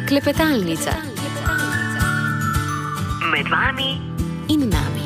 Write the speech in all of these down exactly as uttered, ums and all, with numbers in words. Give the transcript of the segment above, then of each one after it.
Klepetalnica. Med vami in nami.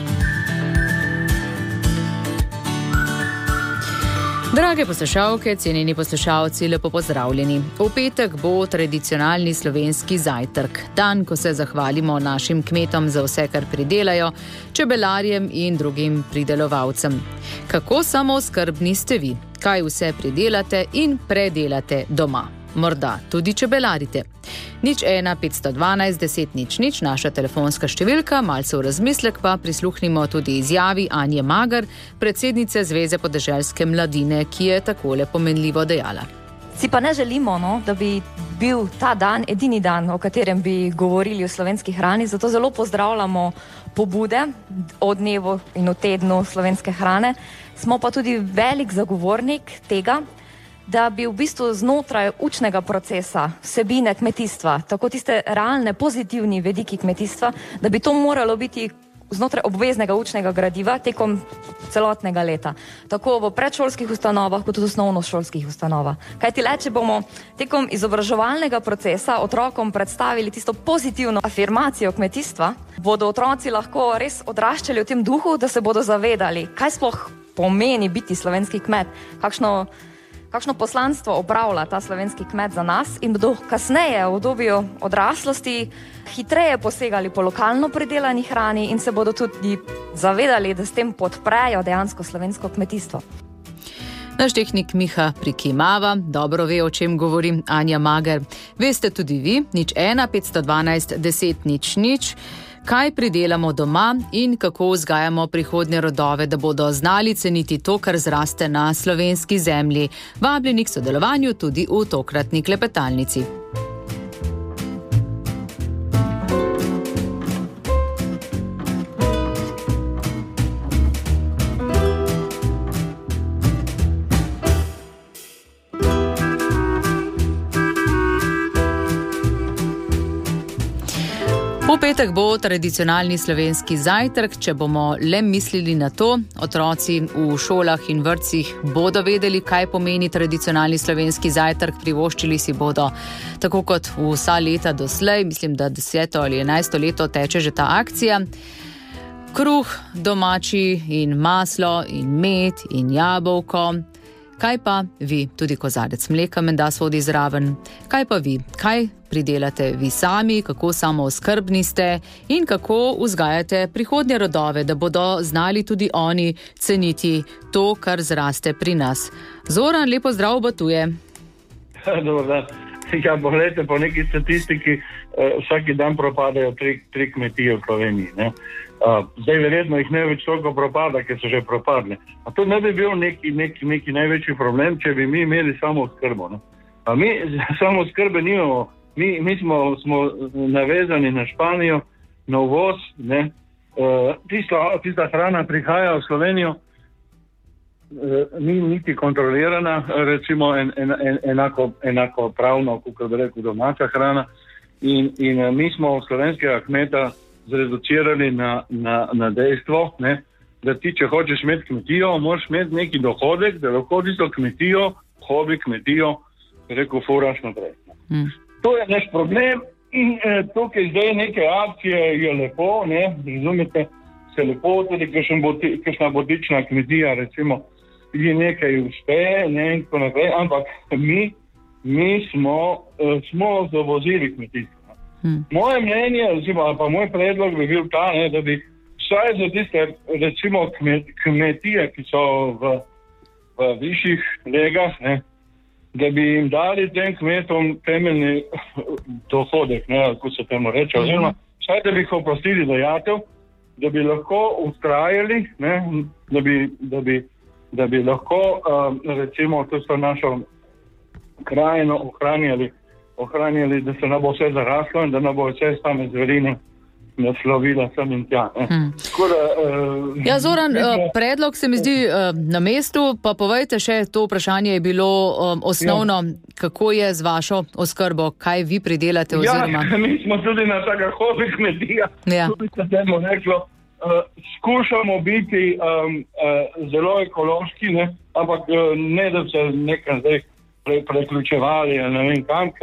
Drage poslušalke, cenjeni poslušalci, lepo pozdravljeni. V petek bo tradicionalni slovenski zajtrk. Dan, ko se zahvalimo našim kmetom za vse, kar pridelajo, čebelarjem in drugim pridelovalcem. Kako samooskrbni ste vi? Kaj vse pridelate in predelate doma? Morda tudi čebelarite. Nič ena petsto dvanajst deset nič nič, naša telefonska številka, malce v razmislek pa prisluhnimo tudi izjavi Anje Mager, predsednice Zveze podeželske mladine, ki je takole pomenljivo dejala. Si pa ne želimo, no, da bi bil ta dan edini dan, o katerem bi govorili o slovenski hrani, zato zelo pozdravljamo pobude o dnevu in o tednu slovenske hrane. Smo pa tudi velik zagovornik tega, da bi v bistvu znotraj učnega procesa vsebine kmetijstva, tako tiste realne, pozitivni vediki kmetijstva, da bi to moralo biti znotraj obveznega učnega gradiva tekom celotnega leta. Tako v predšolskih ustanovah, kot tudi osnovnošolskih ustanovah. Kajti le, če bomo tekom izobraževalnega procesa otrokom predstavili tisto pozitivno afirmacijo kmetijstva, bodo otroci lahko res odraščali v tem duhu, da se bodo zavedali, kaj sploh pomeni biti slovenski kmet, kakšno kakšno poslanstvo opravlja ta slovenski kmet za nas in bodo kasneje v obdobju odraslosti hitreje posegali po lokalno pridelani hrani in se bodo tudi zavedali, da s tem podprejo dejansko slovensko kmetijstvo. Naš tehnik Miha prikimava, dobro ve, o čem govorim, Anja Mager. Veste tudi vi, nič ena petsto dvanajst deset nič nič, kaj pridelamo doma in kako vzgajamo prihodnje rodove, da bodo znali ceniti to, kar zraste na slovenski zemlji. Vabljeni k sodelovanju tudi v tokratni klepetalnici. V petek bo tradicionalni slovenski zajtrk, če bomo le mislili na to, otroci v šolah in vrtcih bodo vedeli, kaj pomeni tradicionalni slovenski zajtrk, privoščili si bodo, tako kot vsa leta doslej, mislim, da deseto ali enajsto leto teče že ta akcija. Kruh domači in maslo in med in jabolko. Kaj pa vi, tudi kozarec mleka menda sodi zraven, kaj pa vi, kaj pridelate vi sami, kako samooskrbni ste in kako vzgajate prihodnje rodove, da bodo znali tudi oni ceniti to, kar zraste pri nas. Zoran, lepo zdrav, Batuje. Dobar dan. Ja, pogledajte, po neki statistiki eh, vsaki dan propadajo tri, tri kmetije v Sloveniji, ne? Uh, zdaj verjetno jih ne več toliko propada, ker so že propadne. A to ne bi bil neki, neki, neki največji problem, če bi mi imeli samooskrbo. Ne? A mi samooskrbe nimamo. Mi, mi smo, smo navezani na Španijo, na uvoz. Ne? Uh, tista, tista hrana prihaja v Slovenijo, uh, ni niti kontrolirana, recimo en, en, en, enako, enako pravno, kot bi rekel, domača hrana. In, in uh, mi smo slovenskega kmeta zreducirali na, na, na dejstvo, ne, da ti, če hočeš imeti kmetijo, moraš imeti neki dohodek, da lahko tisto kmetijo, hobi kmetijo, rekel, furaš naprej. Mm. To je naš problem in eh, tukaj zdaj neke akcije je lepo, ne, razumete, se lepo, tudi kakšna bodična kmetija, recimo, je nekaj uspe, ne, in tako naprej, ampak mi, mi smo, eh, smo zavozili kmetijstvo. Hmm. Moje mnenje, recimo, pa moj predlog bi bil ta, ne, da bi vsaj za tiste, recimo, kmetije, ki so v, v višjih legah, ne, da bi jim dali tem kmetom temeljni dohodek, ne, kako se temu reče, hmm. oziroma vsaj da bi jih oprostili dajatev, da bi lahko ustrajali, ne, da bi, da bi, da bi lahko, um, recimo, to so našo krajino ohranjali, ohranjali, da se ne bo vse zaraslo in da ne bo vse same zverine naslovila sem in tja. Hmm. Skoro, uh, ja, Zoran, uh, predlog se mi zdi uh, na mestu, pa povejte še, to vprašanje je bilo um, osnovno, ja. Kako je z vašo oskrbo, kaj vi pridelate oziroma? Ja, mi smo tudi na taka hobi kmetija, ja. Tudi se temu reklo, uh, skušamo biti um, uh, zelo ekološki, ne? Ampak uh, ne da se nekaj zdaj pre, preključevali, ne vem kam, ker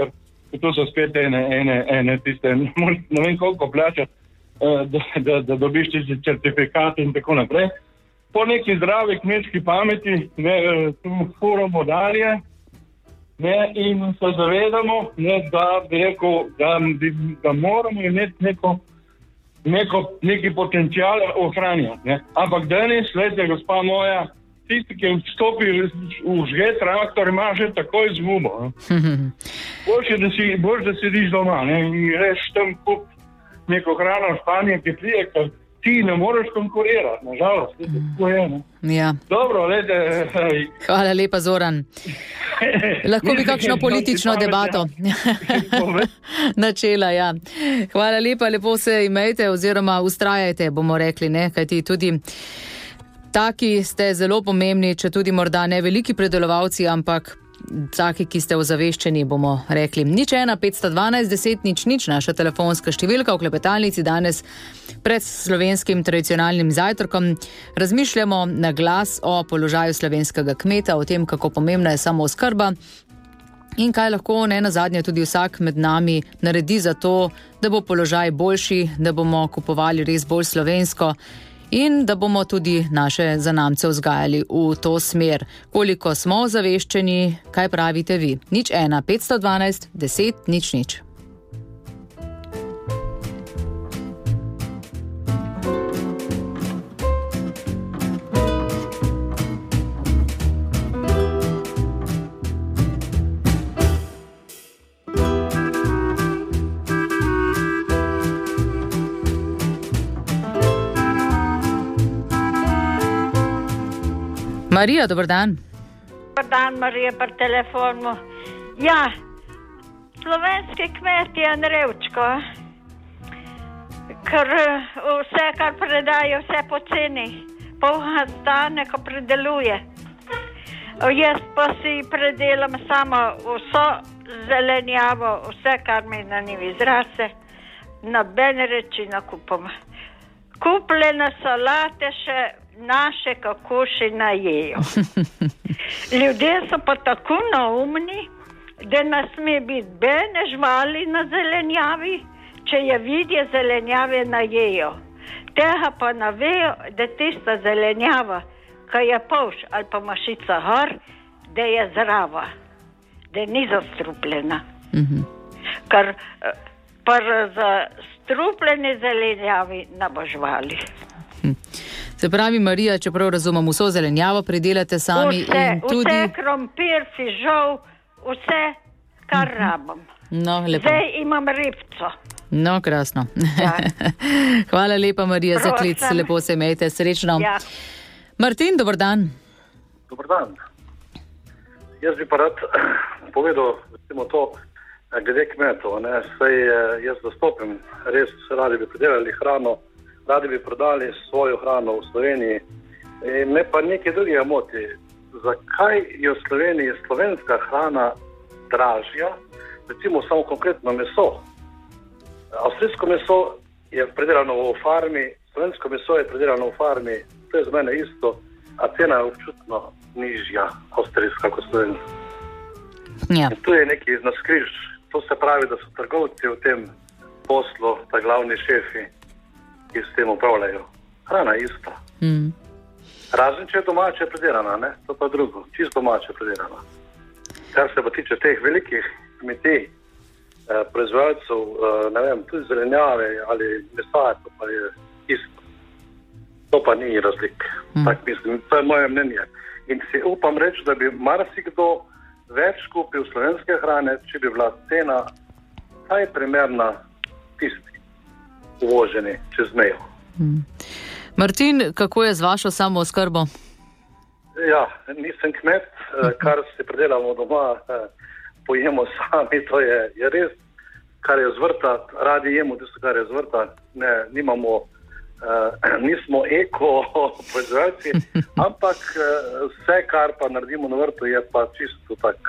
to so spet ene, ene, ene tiste, ne vem koliko plačati, da, da, da dobiš tisti certifikat in tako naprej. Po neki zdravi kmečki pameti, ne, tu furamo dalje, ne, in se zavedamo, ne, da bi rekel, da, da moramo imeti neko, neko, neki potencial ohranjati. Ne. Ampak danes, gledajte, gospa moja, tisti, ki vstopi v žge traktor, ima že takoj izgubo. Boljše, da si, boljše, da sediš doma, ne, in reš tam kup neko hrano v Španiji, ki prije, ker ti ne moreš konkurirati, nažalost. Tako je, ne. Ja. Dobro, lede. Hvala lepa, Zoran. Lahko bi kakšno politično debato načela, ja. Hvala lepa, lepo se imejte oziroma ustrajajte, bomo rekli, ne, kajti tudi taki ste zelo pomembni, če tudi morda ne veliki predelovalci, ampak taki, ki ste ozaveščeni, bomo rekli. Nič ena, petsto dvanajst, deset, nič, nič, naša telefonska številka v klepetalnici danes pred slovenskim tradicionalnim zajtrkom. Razmišljamo na glas o položaju slovenskega kmeta, o tem, kako pomembna je samooskrba in kaj lahko ne nazadnje tudi vsak med nami naredi za to, da bo položaj boljši, da bomo kupovali res bolj slovensko in da bomo tudi naše zanamce vzgajali v to smer. Koliko smo ozaveščeni, kaj pravite vi? Nič ena, petsto dvanajst, deset, nič, nič. Marija, dober dan. Dober dan, Marija, pri telefonu. Ja, slovenski kmet je nerevčko, ker vse, kar predajo, vse poceni, polha stane, ko predeluje. Jaz pa si predelam samo vso zelenjavo, vse, kar mi na njivi zrase, nobene reči nakupom. Kupljene salate še naše kakuši najejo. Ljudje so pa tako naumni, da ne sme biti bene živali na zelenjavi, če je vidje zelenjave najejo. Tega pa navejo, da tista zelenjava, ki je polš ali pa mašica gor, da je zdrava, da ni zastrupljena. Mm-hmm. Ker pa za strupljene zelenjavi ne bo živali. Hm. Se pravi, Marija, če prav razumem, vso zelenjavo pridelate sami vse, in tudi... Vse, krompir, fižol, vse, kar uh-huh. rabam. No, lepo. Zdaj imam ribco. No, krasno. Ja. Hvala lepa, Marija, Prosim. za klic. Lepo se imejte, srečno. Ja. Martin, dober dan. Dober dan. Jaz bi pa rad povedal, recimo to, glede kmetov, ne, saj jaz dostopim, res radi bi pridelali hrano, radi bi prodali svojo hrano v Sloveniji. In me pa nekaj drugega moti. Zakaj je v Sloveniji slovenska hrana dražja? Recimo samo konkretno meso. Avstrijsko meso je predelano v farmi, slovensko meso je predelano v farmi, to je za mene isto, a cena je občutno nižja avstrijska kot slovenska. Ja. In tu je nekaj naskriž. To se pravi, da so trgovci v tem poslu, ta glavni šefi, ki s tem upravljajo. Hrana je ista. Mm. Razen, če je domače predelana, ne? To pa drugo. Čisto domače predelana. Kar se pa tiče teh velikih kmetij, eh, proizvajalcev, eh, ne vem, tudi zelenjave ali mesa, to pa je isto. To pa ni razlik. Mm. Tak mislim, to je moje mnenje. In si upam reči, da bi marsikdo več kupil slovenske hrane, če bi bila cena kaj primerna tisti uvoženi čez mejo. Hmm. Martin, kako je z vašo samooskrbo? Ja, nisem kmet, kar si predelamo doma, pojemo sami, to je, je res, kar je z vrta, radi jemo tisto, kar je z vrta, ne, nimamo, uh, nismo eko proizvajalci, ampak uh, vse, kar pa naredimo na vrtu, je pa čisto tak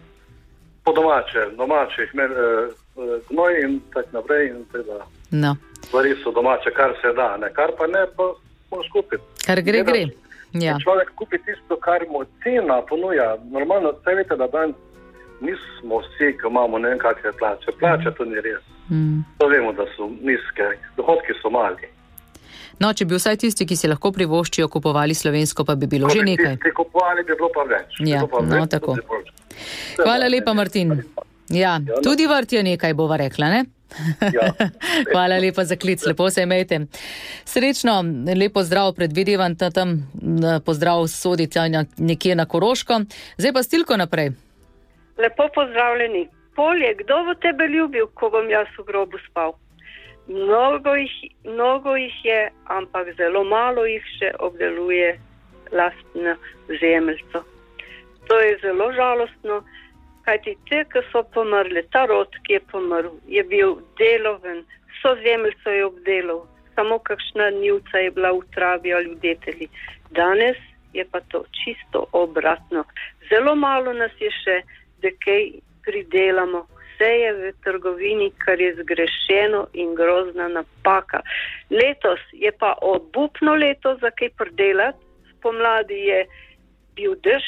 po domače, domačih uh, gnoj in tak naprej in teda. No. Stvari so domače, kar se da, ne? Kar pa ne, pa moraš kupiti. Kar gre, gre. Ja. Človek kupi tisto, kar mu cena ponuja. Normalno, vse veste, da dan nismo vsi, ki imamo ne vem kakve plače. Plače to ni res. Mm. To vemo, da so nizke, dohodki so mali. No, če bi vsaj tisti, ki si lahko privoščijo, kupovali slovensko, pa bi bilo Ko že nekaj. Tisti kupovali, bi bilo pa več. Ja, pa no, več, tako. Hvala lepa, Martin. Ja, tudi vrt je nekaj, bova rekla, ne? Ja. Hvala lepa za klic, lepo se imejte. Srečno, lepo zdrav, predvidevam, da tam pozdrav sodite nekje na Koroško. Zdaj pa Stilko naprej. Lepo pozdravljeni. Polje, kdo bo tebe ljubil, ko bom jaz v grobu spal? Mnogo jih, mnogo jih je, ampak zelo malo jih še obdeluje lastno zemeljco. To je zelo žalostno, kajti te, ki so pomrli, ta rod, ki je pomrl, je bil deloven, so zemeljco je obdelal, samo kakšna njivca je bila v travi ali v deteli. Danes je pa to čisto obratno. Zelo malo nas je še, da kaj pridelamo. Vse je v trgovini, kar je zgrešeno in grozna napaka. Letos je pa obupno leto za kaj pridelati. Spomladi je bil dež,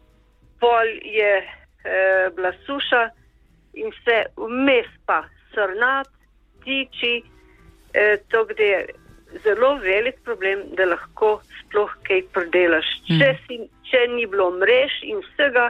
pol je e, bila suša in vse vmes pa srnat, tiči, e, to gde je zelo velik problem, da lahko sploh kaj pridelaš. Hmm. Če, si, če ni bilo mrež in vsega,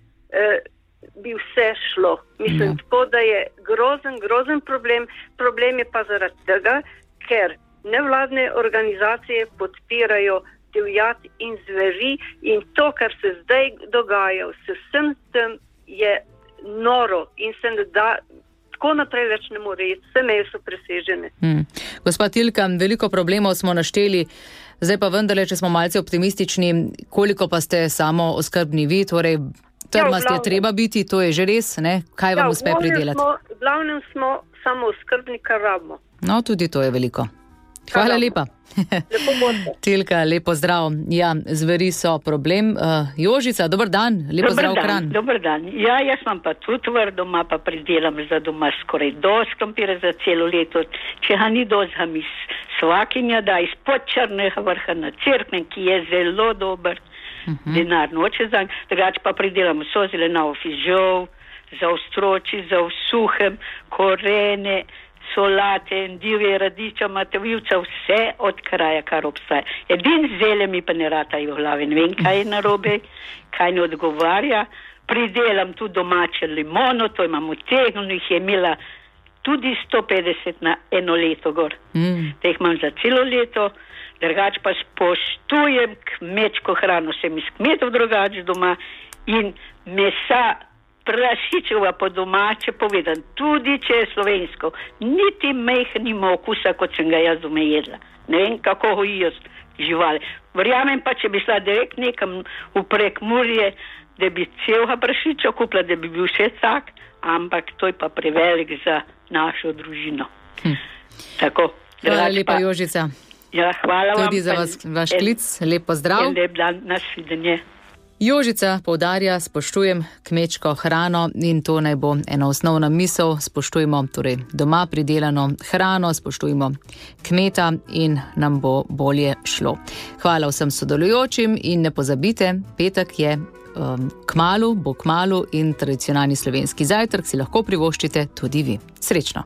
e, bi vse šlo. Mislim, ja. Tako, da je grozen, grozen problem. Problem je pa zaradi tega, ker nevladne organizacije podpirajo divjad in zveri in to, kar se zdaj dogaja, s vsem tem je noro in se ne da, tako naprej več ne more iti, vse meje so presežene. Hmm. Gospa Tilka, veliko problemov smo našteli, zdaj pa vendarle, če smo malce optimistični, koliko pa ste samo oskrbni vi, torej trmast ja, je treba biti, to je že res, ne? Kaj vam ja, uspe pridelati? V glavnem smo samo oskrbni, kar rabimo. No, tudi to je veliko. Hvala lepa. Lepo bote. Tilka, lepo zdrav. Ja, zveri so problem. Uh, Jožica, dober dan, lepo dobar zdrav dan, Kranj. Dobar dan. Ja, jaz imam pa tudi vrt doma, pa pridelam za doma skoraj dosti krompira za celo leto. Če ga ni dosti, ga mi svakinja da izpod Črnega vrha na Cerknem, ki je zelo dober. Uh-huh. Denar noče za, drugače pa pridelamo so zelenavo fižol, za ostroči, za vsuhem, korene, solate, divje radiča, matevivca, vse od kraja, kar obstaja. Edin zelje mi pa ne ratajo v glavi, ne vem, kaj je narobe, kaj ne odgovarja. Pridelam tu domače limono, to imam utegnjeno, jih je imela tudi sto petdeset na eno leto gor. Mm. Te jih imam za celo leto. Drugač pa spoštujem kmečko hrano, sem iz kmetov drugač doma in mesa prašičeva po domače povedan, tudi če je slovensko, niti meh nima okusa, kot sem ga jaz doma jedla. Ne vem, kako hojijo živali. Verjamem pa, če bi šla direkt nekam v Prekmurje, da bi celega prašiča kupila, da bi bil še tak, ampak to je pa prevelik za našo družino. Hm. Tako. Hvala lepa, Jožica. Ja, hvala tudi vam. Za vas, vaš klic, lep pozdrav. Lep dan, nasvidenje. Jožica poudarja, spoštujem kmečko hrano in to naj bo ena osnovna misel, spoštujemo torej doma pridelano hrano, spoštujemo kmeta in nam bo bolje šlo. Hvala vsem sodelujočim in ne pozabite, petek je um, kmalu, bo kmalu in tradicionalni slovenski zajtrk si lahko privoščite tudi vi. Srečno!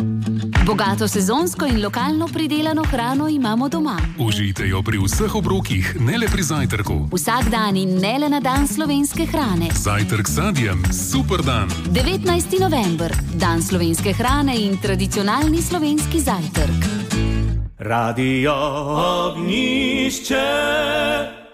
Bogato sezonsko in lokalno pridelano hrano imamo doma. Užijte jo pri vseh obrokih, ne le pri zajtrku. Vsak dan in ne le na dan slovenske hrane. Zajtrk s sadjem, super dan. devetnajsti november, dan slovenske hrane in tradicionalni slovenski zajtrk. Radio Ognjišče.